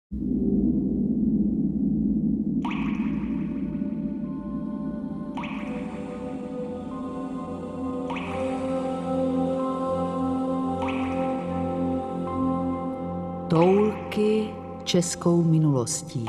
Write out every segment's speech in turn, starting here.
Toulky českou minulostí.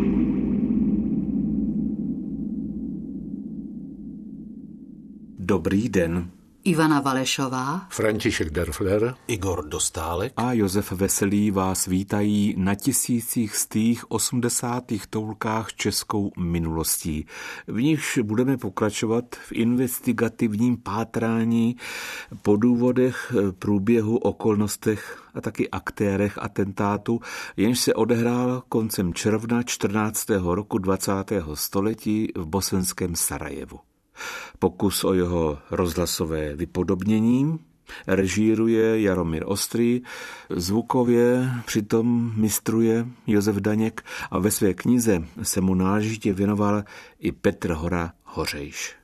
Dobrý den. Ivana Valešová, František Derfler, Igor Dostálek A Josef Veselý vás vítají na 1180. toulkách českou minulostí. V nichž budeme pokračovat v investigativním pátrání po důvodech, průběhu, okolnostech a taky aktérech atentátu, jenž se odehrál koncem června 14. roku 20. století v bosenském Sarajevu. Pokus o jeho rozhlasové vypodobnění režíruje Jaromír Ostrý, zvukově přitom mistruje Josef Daněk a ve své knize se mu náležitě věnoval i Petr Hora Hořejš.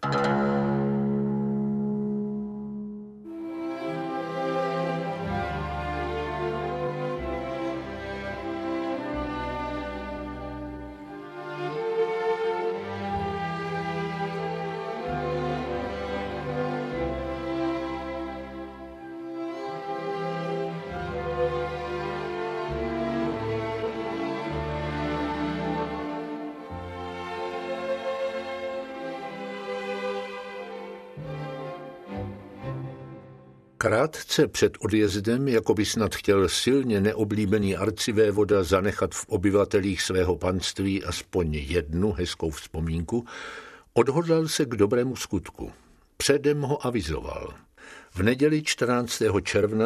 Krátce před odjezdem, jako by snad chtěl silně neoblíbený arcivévoda zanechat v obyvatelích svého panství aspoň jednu hezkou vzpomínku, odhodlal se k dobrému skutku. Předem ho avizoval. V neděli 14. června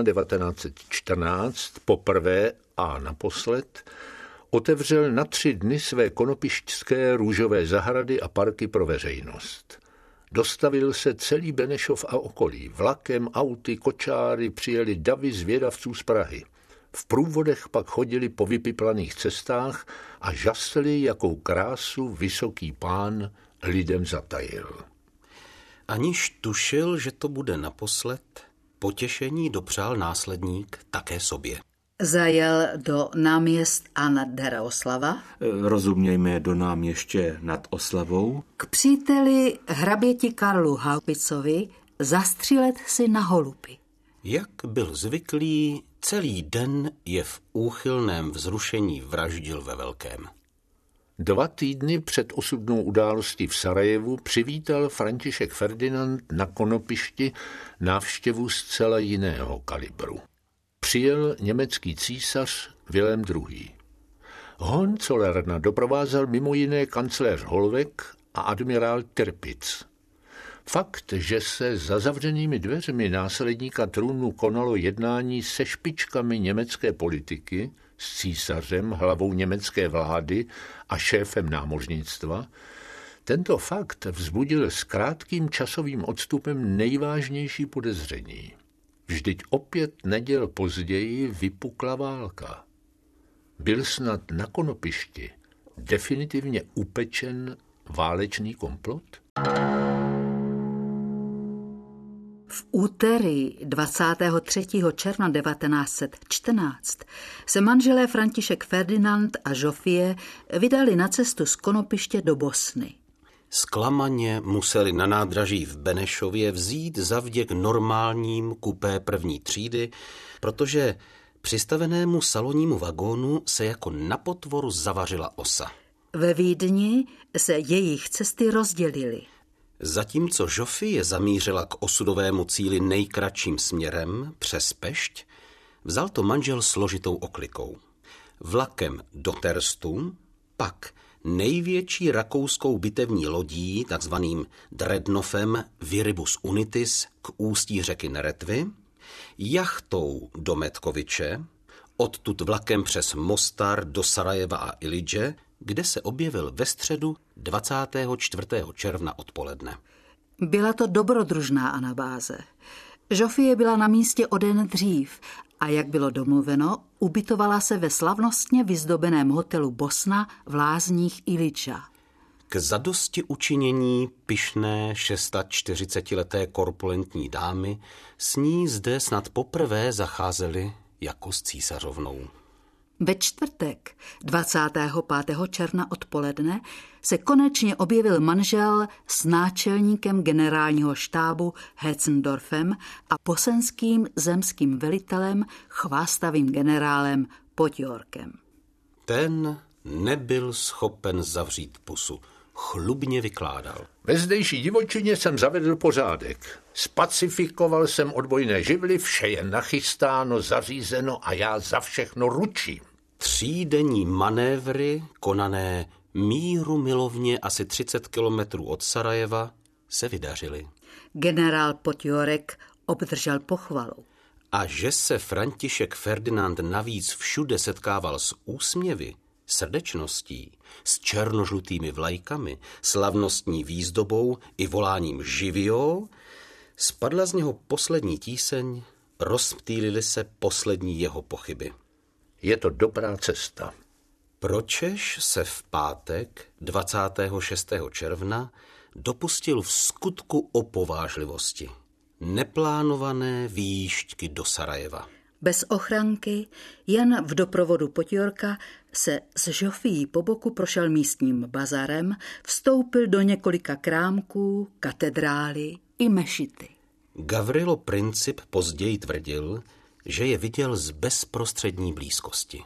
1914 poprvé a naposled otevřel na 3 dny své konopišťské růžové zahrady a parky pro veřejnost. Dostavil se celý Benešov a okolí. Vlakem, auty, kočáry přijeli davy zvědavců z Prahy. V průvodech pak chodili po vypiplaných cestách a žasli, jakou krásu vysoký pán lidem zatajil. Aniž tušil, že to bude naposled, potěšení dopřál následník také sobě. zajel do náměst Anna Deroslava. Rozumějme do náměště nad Oslavou. K příteli hraběti Karlu Haupicovi zastřílet si na holupy. Jak byl zvyklý, celý den je v úchylném vzrušení vraždil ve velkém. 2 týdny před osudnou událostí v Sarajevu přivítal František Ferdinand na Konopišti návštěvu zcela jiného kalibru. Přijel německý císař Vilém II. Hohenzollernera doprovázel mimo jiné kancléř Hollweg a admirál Tirpitz. Fakt, že se za zavřenými dveřmi následníka trůnu konalo jednání se špičkami německé politiky, s císařem, hlavou německé vlády a šéfem námořnictva, tento fakt vzbudil s krátkým časovým odstupem nejvážnější podezření. Vždyť opět neděl později vypukla válka. Byl snad na Konopišti definitivně upečen válečný komplot? V úterý 23. června 1914 se manželé František Ferdinand a Žofie vydali na cestu z Konopiště do Bosny. Zklamaně museli na nádraží v Benešově vzít zavděk normálním kupé první třídy, protože přistavenému salonnímu vagónu se jako na potvoru zavařila osa. Ve Vídni se jejich cesty rozdělily. Zatímco Žofie zamířila k osudovému cíli nejkratším směrem přes Pešť, vzal to manžel složitou oklikou. Vlakem do Terstu, pak největší rakouskou bitevní lodí, takzvaným Dreadnoughem Viribus Unitis k ústí řeky Neretvy, jachtou do Metkoviče, odtud vlakem přes Mostar do Sarajeva a Ilidže, kde se objevil ve středu 24. června odpoledne. Byla to dobrodružná anabáze. Žofie byla na místě o den dřív a jak bylo domluveno, ubytovala se ve slavnostně vyzdobeném hotelu Bosna v lázních Ilidža. K zadosti učinění pyšné 46leté korpulentní dámy s ní zde snad poprvé zacházeli jako s císařovnou. Ve čtvrtek 25. června odpoledne se konečně objevil manžel s náčelníkem generálního štábu Hetzendorfem a bosenským zemským velitelem chvástavým generálem Potjorkem. Ten nebyl schopen zavřít pusu. Chlubně vykládal. Ve zdejší divočině jsem zavedl pořádek. Spacifikoval jsem odbojné živly, vše je nachystáno, zařízeno a já za všechno ručím. 3denní manévry, konané míru milovně asi 30 kilometrů od Sarajeva, se vydařily. Generál Potjorek obdržel pochvalu. A že se František Ferdinand navíc všude setkával s úsměvy, srdečností, s černožlutými vlajkami, slavnostní výzdobou i voláním živio, spadla z něho poslední tíseň, rozptýlily se poslední jeho pochyby. Je to dobrá cesta. Pročež se v pátek 26. června dopustil v skutku opovážlivosti. Neplánované výjížďky do Sarajeva. Bez ochranky, jen v doprovodu Potjorka se s Žofií po boku prošel místním bazarem, vstoupil do několika krámků, katedrály i mešity. Gavrilo Princip později tvrdil, že je viděl z bezprostřední blízkosti.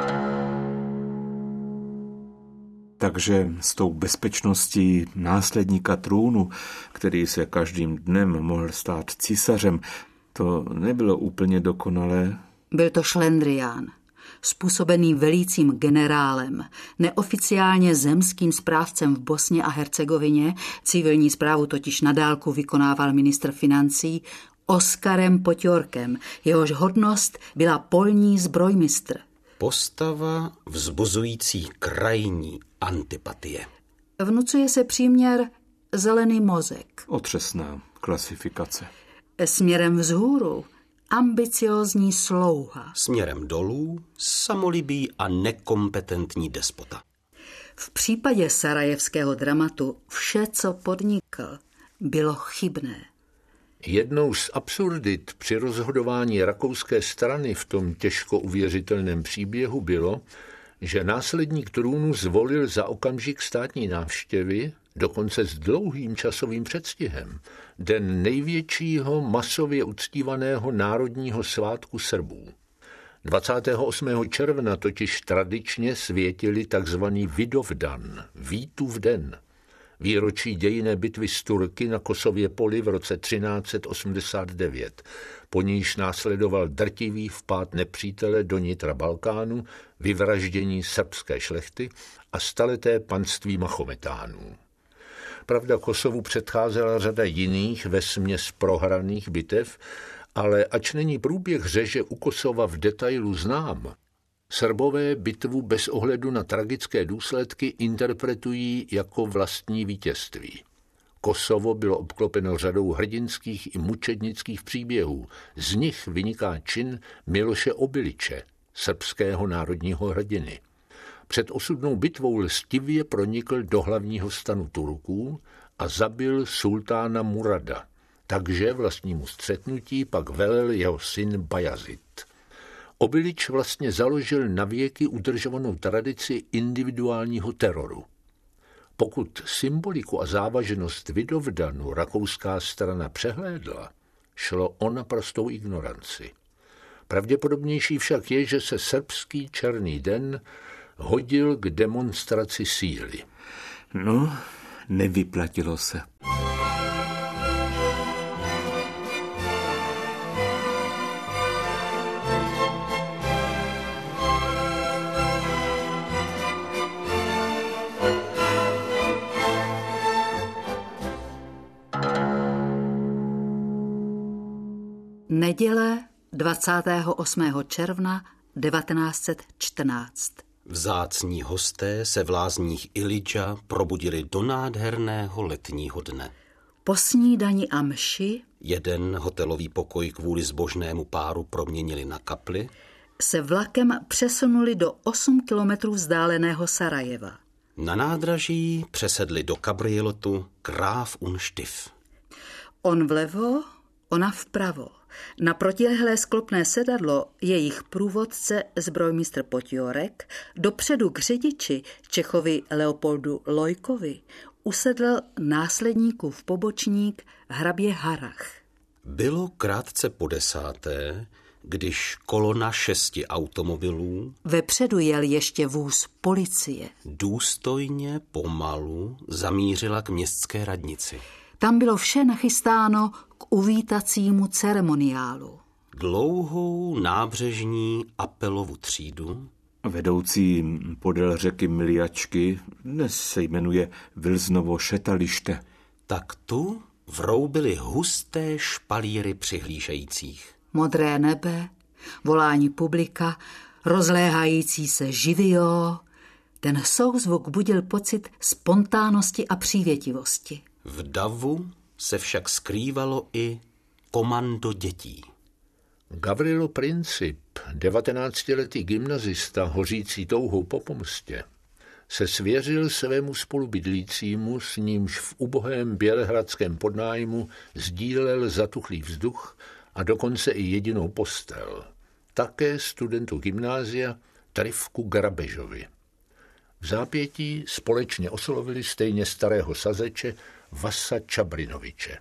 Takže s tou bezpečností následníka trůnu, který se každým dnem mohl stát císařem, to nebylo úplně dokonalé. Byl to šlendrián, způsobený velícím generálem, neoficiálně zemským správcem v Bosně a Hercegovině, civilní správu totiž na dálku vykonával ministr financí, Oskarem Potjorkem, jehož hodnost byla polní zbrojmistr. Postava vzbuzující krajní antipatie. Vnucuje se příměr zelený mozek. Otřesná klasifikace. Směrem vzhůru ambiciózní slouha. Směrem dolů samolibý a nekompetentní despota. V případě sarajevského dramatu vše, co podnikl, bylo chybné. Jednou z absurdit při rozhodování rakouské strany v tom těžko uvěřitelném příběhu bylo, že následník trůnu zvolil za okamžik státní návštěvy, dokonce s dlouhým časovým předstihem, den největšího masově uctívaného národního svátku Srbů. 28. června totiž tradičně světili takzvaný Vidovdan, Vítův den, výročí dějinné bitvy s Turky na Kosově poli v roce 1389. Po níž následoval drtivý vpád nepřítele do nitra Balkánu, vyvraždění srbské šlechty a staleté panství Mahometánů. Pravda, Kosovu předcházela řada jiných vesměs prohraných bitev, ale ač není průběh řeže u Kosova v detailu znám, Srbové bitvu bez ohledu na tragické důsledky interpretují jako vlastní vítězství. Kosovo bylo obklopeno řadou hrdinských i mučednických příběhů. Z nich vyniká čin Miloše Obiliče, srbského národního hrdiny. Před osudnou bitvou lstivě pronikl do hlavního stanu Turků a zabil sultána Murada, takže vlastnímu střetnutí pak velel jeho syn Bajazid. Obilič vlastně založil navěky udržovanou tradici individuálního teroru. Pokud symboliku a závažnost Vidovdanu rakouská strana přehlédla, šlo o naprostou ignoranci. Pravděpodobnější však je, že se srbský černý den hodil k demonstraci síly. No, nevyplatilo se. Neděle 28. června 1914. Vzácní hosté se v lázních Ilidža probudili do nádherného letního dne. Po snídani a mši jeden hotelový pokoj kvůli zbožnému páru proměnili na kapli, se vlakem přesunuli do 8 kilometrů vzdáleného Sarajeva. Na nádraží přesedli do kabrioletu Graf und Stiff. On vlevo, ona vpravo. Na protilehlé sklopné sedadlo jejich průvodce zbrojmistr Potiorek, dopředu k řidiči Čechovi Leopoldu Lojkovi usedl následníkův pobočník hrabě Harrach. Bylo krátce po 10., když kolona 6 automobilů vepředu jel ještě vůz policie. Důstojně pomalu zamířila k městské radnici. Tam bylo vše nachystáno k uvítacímu ceremoniálu. Dlouhou nábřežní Apelovu třídu, vedoucí podél řeky Miliačky, dnes se jmenuje Vilznovo šetaliště. tak tu vroubily husté špalíry přihlížejících. Modré nebe, volání publika, rozléhající se živio. Ten souzvuk budil pocit spontánnosti a přívětivosti. V davu se však skrývalo i komando dětí. Gavrilo Princip, 19letý gymnazista hořící touhou po pomstě, se svěřil svému spolubydlícímu, s nímž v ubohém bělehradském podnájmu sdílel zatuchlý vzduch a dokonce i jedinou postel. Také studentu gymnázia Trifku Grabežovi. V zápětí společně oslovili stejně starého sazeče Vasa Čabrinoviče.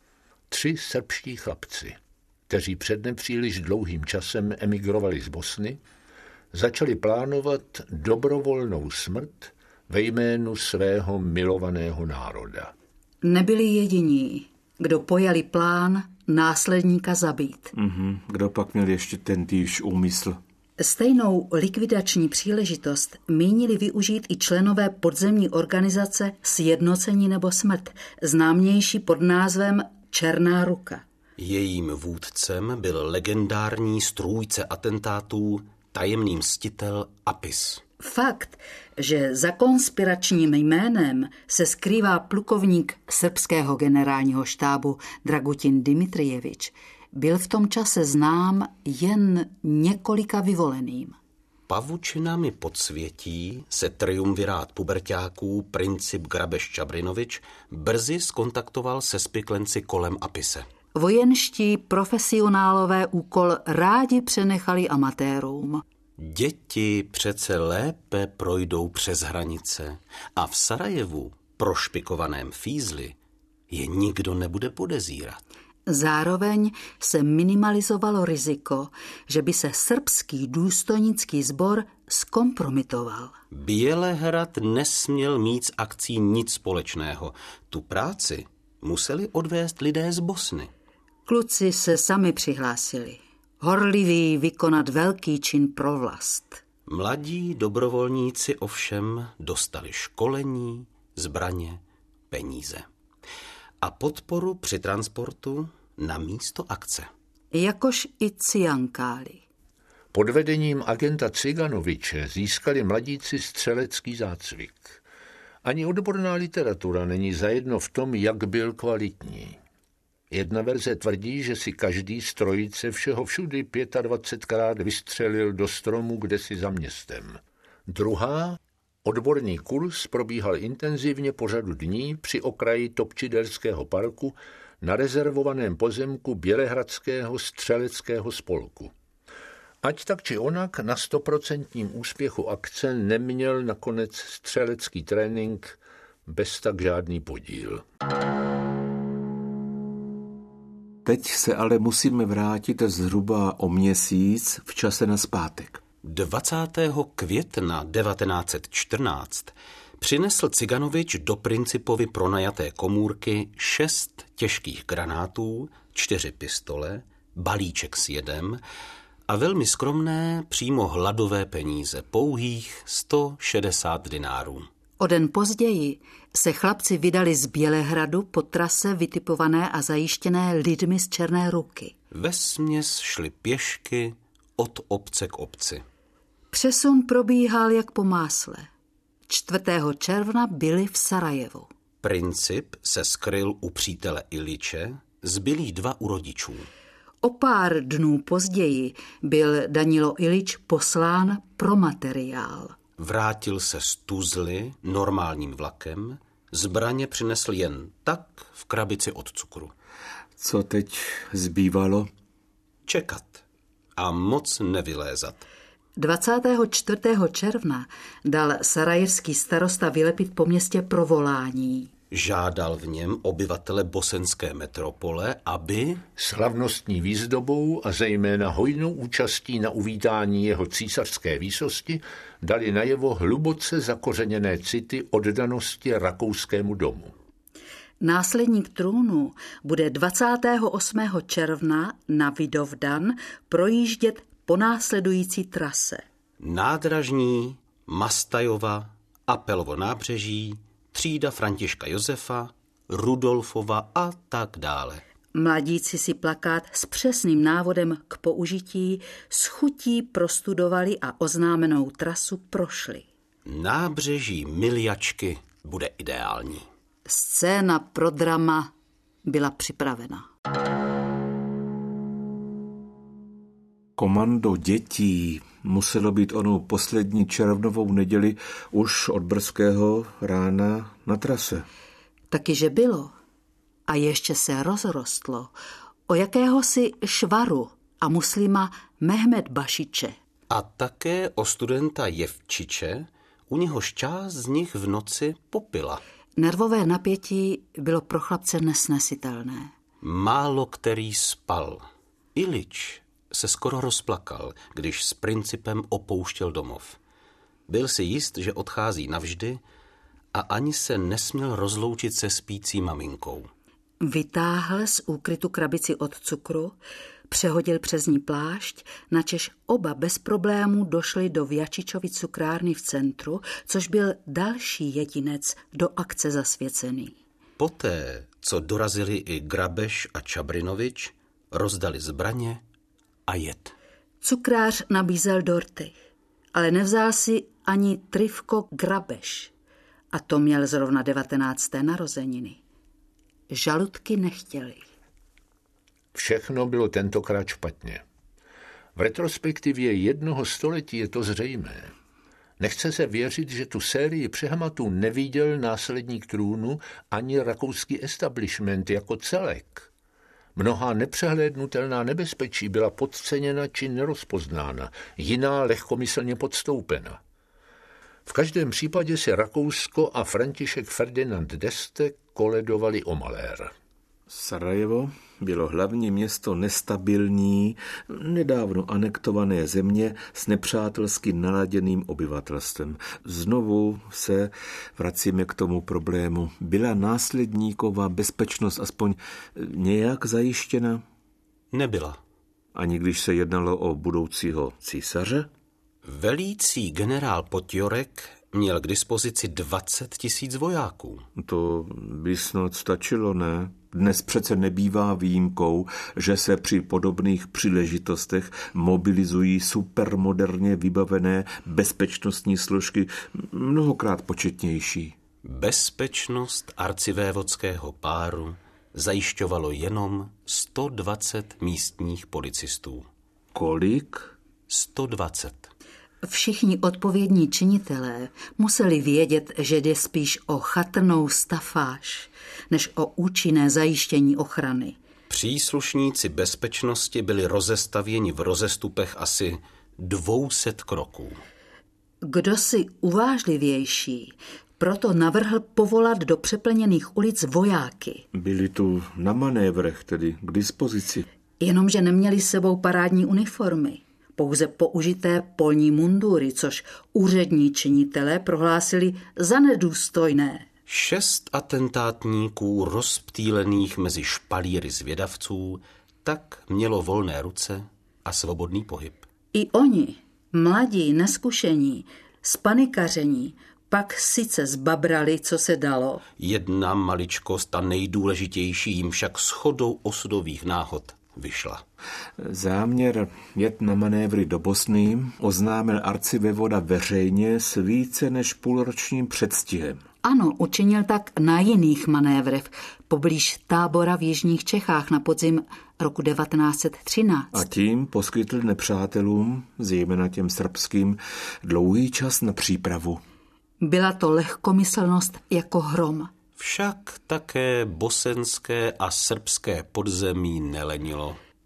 3 srbští chlapci, kteří před nepříliš dlouhým časem emigrovali z Bosny, začali plánovat dobrovolnou smrt ve jménu svého milovaného národa. Nebyli jediní, kdo pojali plán následníka zabít. Kdo pak měl ještě tentýž úmysl? Stejnou likvidační příležitost mínili využít i členové podzemní organizace Sjednocení nebo smrt, známější pod názvem Černá ruka. Jejím vůdcem byl legendární strůjce atentátů, tajemný mstitel Apis. Fakt, že za konspiračním jménem se skrývá plukovník srbského generálního štábu Dragutin Dimitrijevič, byl v tom čase znám jen několika vyvoleným. Pavučinami podsvětí se triumvirát puberťáků Princip Grabeš Čabrinovič brzy skontaktoval se spiklenci kolem Apise. Vojenští profesionálové úkol rádi přenechali amatérům. Děti přece lépe projdou přes hranice a v Sarajevu, prošpikovaném fízli, je nikdo nebude podezírat. Zároveň se minimalizovalo riziko, že by se srbský důstojnický sbor zkompromitoval. Bělehrad nesměl mít s akcí nic společného. Tu práci museli odvést lidé z Bosny. Kluci se sami přihlásili. Horliví vykonat velký čin pro vlast. Mladí dobrovolníci ovšem dostali školení, zbraně, peníze a podporu při transportu na místo akce. Jakož i ciankáli. Pod vedením agenta Ciganoviče získali mladíci střelecký zácvik. Ani odborná literatura není zajedno v tom, jak byl kvalitní. Jedna verze tvrdí, že si každý z trojice všeho všudy 25krát vystřelil do stromu kdesi za městem. Druhá, odborný kurz probíhal intenzivně po řadu dní při okraji Topčiderského parku na rezervovaném pozemku Bělehradského střeleckého spolku. Ať tak či onak na 100% úspěchu akce neměl nakonec střelecký trénink bez tak žádný podíl. Teď se ale musíme vrátit zhruba o měsíc v čase nazpátek. 20. května 1914 přinesl Ciganovič do Principovy pronajaté komůrky 6 těžkých granátů, 4 pistole, balíček s jedem a velmi skromné přímo hladové peníze, pouhých 160 dinárů. O den později se chlapci vydali z Bělehradu po trase vytipované a zajištěné lidmi z Černé ruky. Vesměs šli pěšky od obce k obci. Přesun probíhal jak po másle. 4. června byli v Sarajevu. Princip se skryl u přítele Iliče, zbylí 2 u rodičů. O pár dnů později byl Danilo Ilič poslán pro materiál. Vrátil se z Tuzly normálním vlakem, zbraně přinesl jen tak v krabici od cukru. Co teď zbývalo? čekat a moc nevylézat. 24. června dal sarajevský starosta vylepit po městě provolání. Žádal v něm obyvatele bosenské metropole, aby slavnostní výzdobou a zejména hojnou účastí na uvítání jeho císařské výsosti dali najevo hluboce zakořeněné city oddanosti rakouskému domu. Následník trůnu bude 28. června na Vidovdan projíždět po následující trase. Nádražní, Mastajova, Apelovo nábřeží, třída Františka Josefa, Rudolfova a tak dále. Mladíci si plakát s přesným návodem k použití s chutí prostudovali a oznámenou trasu prošli. Nábřeží Miljačky bude ideální. Scéna pro drama byla připravena. Komando dětí muselo být onou poslední červnovou neděli už od brzkého rána na trase. Takyže bylo. A ještě se rozrostlo o jakéhosi Švaru a muslima Mehmed Bašiče. A také o studenta Jevčiče, u něhož část z nich v noci popila. Nervové napětí bylo pro chlapce nesnesitelné. Málo který spal. Ilič se skoro rozplakal, když s principem opouštěl domov. Byl si jist, že odchází navždy a ani se nesměl rozloučit se spící maminkou. Vytáhl z úkrytu krabici od cukru, přehodil přes ní plášť, načež oba bez problémů došli do Vjačičovy cukrárny v centru, což byl další jedinec do akce zasvěcený. Poté, co dorazili i Grabeš a Čabrinovič, rozdali zbraně a jet. Cukrář nabízel dorty, ale nevzal si ani Trifko Grabeš. A to měl zrovna 19. narozeniny. Žaludky nechtěli. Všechno bylo tentokrát špatně. V retrospektivě 1 století je to zřejmé. Nechce se věřit, že tu sérii přehmatů neviděl následník trůnu ani rakouský establishment jako celek. Mnohá nepřehlédnutelná nebezpečí byla podceněna či nerozpoznána, jiná lehkomyslně podstoupena. V každém případě se Rakousko a František Ferdinand d'Este koledovali o malér. Sarajevo bylo hlavní město nestabilní, nedávno anektované země s nepřátelsky naladěným obyvatelstvem. Znovu se vracíme k tomu problému. Byla následníková bezpečnost aspoň nějak zajištěna? Nebyla. Ani když se jednalo o budoucího císaře? Velící generál Potjorek měl k dispozici 20 000 vojáků. To by snad stačilo, ne? Dnes přece nebývá výjimkou, že se při podobných příležitostech mobilizují supermoderně vybavené bezpečnostní složky, mnohokrát početnější. Bezpečnost arcivévodského páru zajišťovalo jenom 120 místních policistů. Kolik? 120. Všichni odpovědní činitelé museli vědět, že jde spíš o chatrnou stafáž, než o účinné zajištění ochrany. Příslušníci bezpečnosti byli rozestavěni v rozestupech asi 200 kroků. Kdo si uvážlivější, proto navrhl povolat do přeplněných ulic vojáky. Byli tu na manévrech, tedy k dispozici. Jenomže neměli s sebou parádní uniformy. Pouze použité polní mundury, což úřední činitelé prohlásili za nedůstojné. 6 atentátníků rozptýlených mezi špalíry zvědavců tak mělo volné ruce a svobodný pohyb. I oni, mladí, neskušení, spanikaření, pak sice zbabrali, co se dalo. Jedna maličkost a nejdůležitější jim však shodou osudových náhod vyšla. Záměr jet na manévry do Bosny oznámil arcivévoda veřejně s více než půlročním předstihem. Ano, učinil tak na jiných manévrech, poblíž Tábora v jižních Čechách na podzim roku 1913. A tím poskytl nepřátelům, zejména těm srbským, dlouhý čas na přípravu. Byla to lehkomyslnost jako hrom. Však také bosenské a srbské podzemí nelenilo.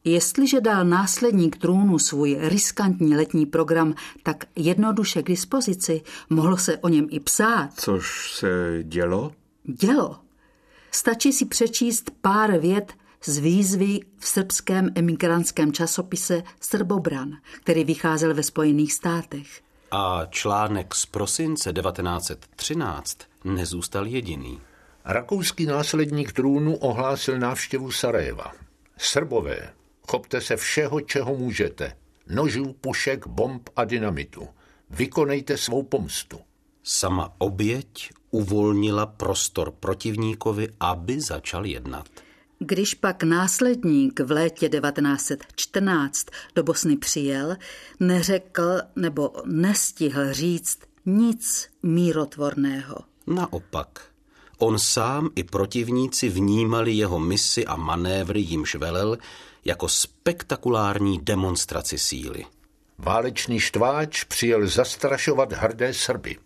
Jestliže dal následník trůnu svůj riskantní letní program tak jednoduše k dispozici, mohlo se o něm i psát. Což se dělo? Dělo. Stačí si přečíst pár vět z výzvy v srbském emigrantském časopise Srbobran, který vycházel ve Spojených státech. A článek z prosince 1913 nezůstal jediný. Rakouský následník trůnu ohlásil návštěvu Sarajeva. Srbové, chopte se všeho, čeho můžete. Nožů, pušek, bomb a dynamitu. Vykonejte svou pomstu. Sama oběť uvolnila prostor protivníkovi, aby začal jednat. Když pak následník v létě 1914 do Bosny přijel, neřekl nebo nestihl říct nic mírotvorného. Naopak, on sám i protivníci vnímali jeho misi a manévry, jimž velel, jako spektakulární demonstraci síly. Válečný štváč přijel zastrašovat hrdé Srby.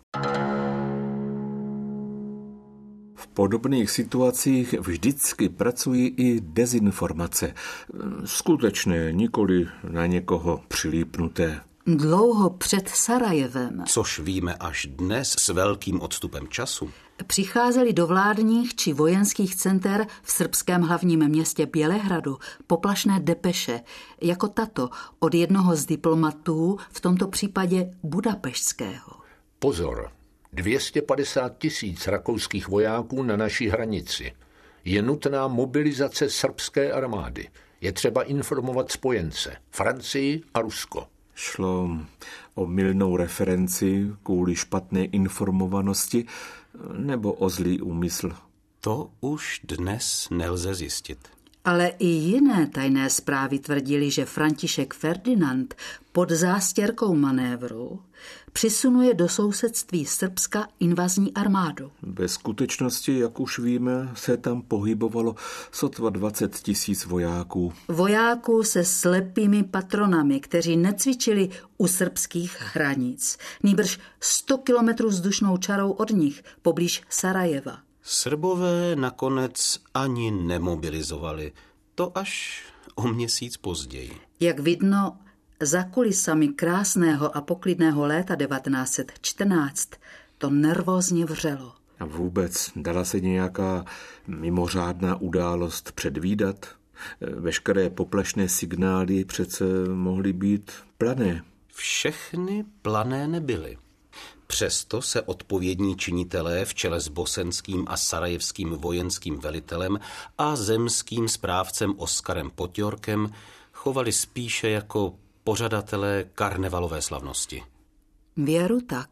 V podobných situacích vždycky pracují i dezinformace. Skutečné, nikoli na někoho přilípnuté. Dlouho před Sarajevem, Což víme až dnes s velkým odstupem času. přicházeli do vládních či vojenských center v srbském hlavním městě Bělehradu poplašné depeše, jako tato od jednoho z diplomatů, v tomto případě budapeštského. Pozor, 250 000 rakouských vojáků na naší hranici. Je nutná mobilizace srbské armády. Je třeba informovat spojence, Francii a Rusko. Šlo o mylnou referenci kvůli špatné informovanosti nebo o zlý úmysl? To už dnes nelze zjistit. Ale i jiné tajné zprávy tvrdili, že František Ferdinand pod zástěrkou manévru přisunuje do sousedství Srbska invazní armádu. Ve skutečnosti, jak už víme, se tam pohybovalo sotva 20 000 vojáků. Vojáků se slepými patronami, kteří necvičili u srbských hranic, nýbrž 100 kilometrů vzdušnou čarou od nich, poblíž Sarajeva. Srbové nakonec ani nemobilizovali, to až o měsíc později. Jak vidno, za kulisami krásného a poklidného léta 1914 to nervózně vřelo. A vůbec dala se nějaká mimořádná událost předvídat? Veškeré poplašné signály přece mohly být plané. Všechny plané nebyly. Přesto se odpovědní činitelé v čele s bosenským a sarajevským vojenským velitelem a zemským správcem Oskarem Potjorkem chovali spíše jako pořadatelé karnevalové slavnosti. Věru tak.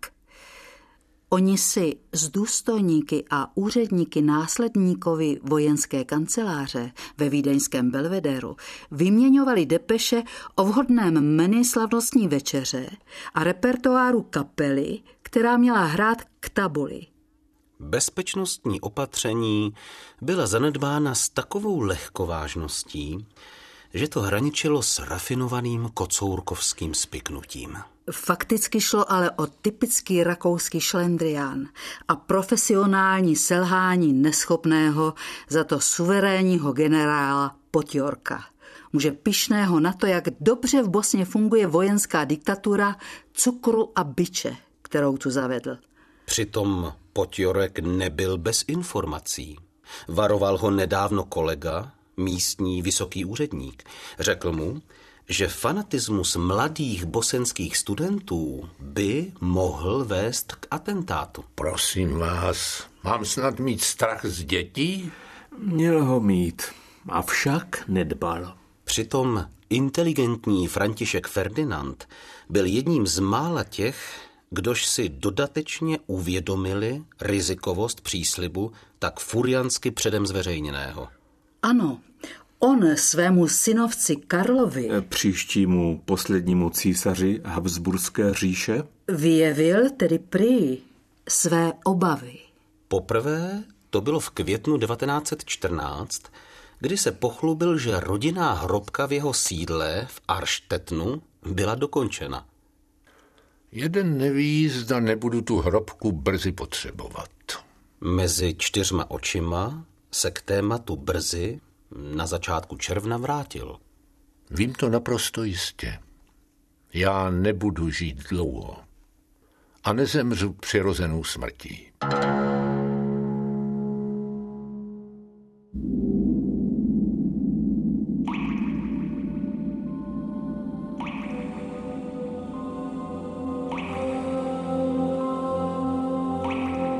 Oni si s důstojníky a úředníky následníkovi vojenské kanceláře ve vídeňském Belvedéru vyměňovali depeše o vhodném menu slavnostní večeře a repertoáru kapely, která měla hrát k tabuli. Bezpečnostní opatření byla zanedbána s takovou lehkovážností, že to hraničilo s rafinovaným kocourkovským spiknutím. Fakticky šlo ale o typický rakouský šlendrián a profesionální selhání neschopného, za to suverénního generála Potjorka. Muže pyšného na to, jak dobře v Bosně funguje vojenská diktatura cukru a biče, kterou tu zavedl. Přitom Potjorek nebyl bez informací. Varoval ho nedávno kolega, místní vysoký úředník. Řekl mu, že fanatismus mladých bosenských studentů by mohl vést k atentátu. Prosím vás, mám snad mít strach z dětí? Měl ho mít, avšak nedbal. Přitom inteligentní František Ferdinand byl jedním z mála těch, kdož si dodatečně uvědomili rizikovost příslibu tak furiansky předem zveřejněného. Ano, on svému synovci Karlovi, Příštímu poslednímu císaři Habsburské říše, vyjevil tedy prý své obavy. Poprvé to bylo v květnu 1914, kdy se pochlubil, že rodinná hrobka v jeho sídle v Arštetnu byla dokončena. Jeden neví, zda nebudu tu hrobku brzy potřebovat. Mezi 4 očima se k tématu brzy na začátku června vrátil. Vím to naprosto jistě. Já nebudu žít dlouho a nezemřu přirozenou smrtí.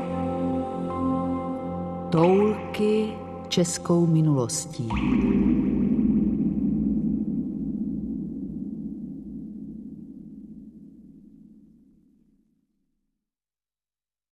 Toulky českou minulostí.